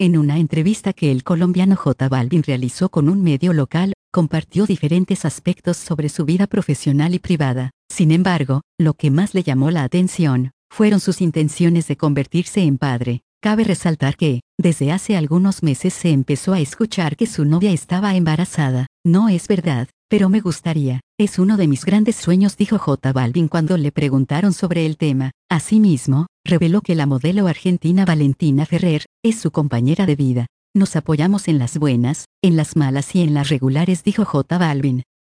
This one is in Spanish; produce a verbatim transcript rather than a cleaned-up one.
En una entrevista que el colombiano J Balvin realizó con un medio local, compartió diferentes aspectos sobre su vida profesional y privada. Sin embargo, lo que más le llamó la atención, fueron sus intenciones de convertirse en padre. Cabe resaltar que, desde hace algunos meses se empezó a escuchar que su novia estaba embarazada. No es verdad, pero me gustaría. Es uno de mis grandes sueños, dijo J Balvin cuando le preguntaron sobre el tema. Asimismo, reveló que la modelo argentina Valentina Ferrer es su compañera de vida. Nos apoyamos en las buenas, en las malas y en las regulares, dijo J Balvin.